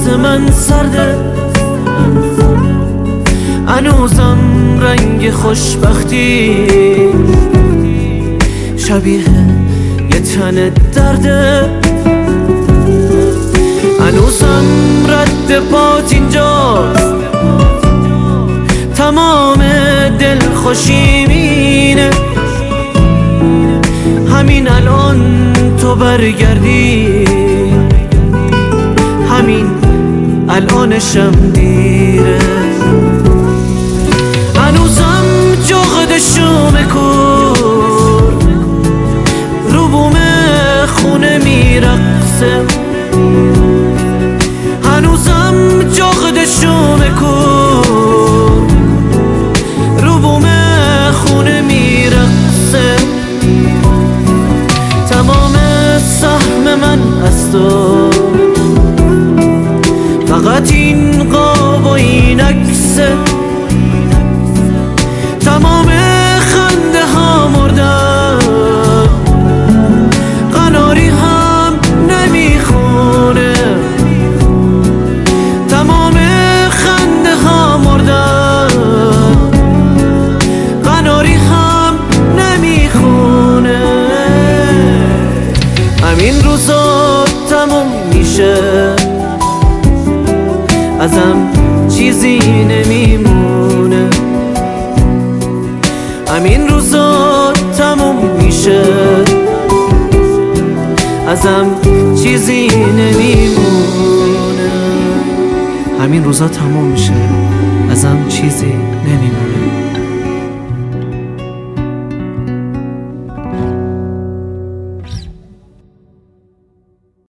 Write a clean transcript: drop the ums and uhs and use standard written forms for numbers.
من سرده، هنوزم رنگ خوشبختی شبیه یه تن درده، هنوزم رد پات اینجاست، تمام دل خوشیمینه، همین الان تو برگردی، همین الانشم دیره، هنوزم جغد شوم کور رو بوم خونه میرقصه، هنوزم جغد شوم کور رو بوم خونه میرقصه، تمام سهم من از تو، فقط این قاب و این عکسه، تمام خنده ها مردن، قناری هم نمیخونه، تمام خنده ها مردن، قناری هم نمیخونه، همین روزا تموم میشه، ازم چیزی نمیمونه، همین روزا تموم میشه، ازم چیزی نمیمونه، همین روزا تموم میشه، ازم چیزی نمیمونه.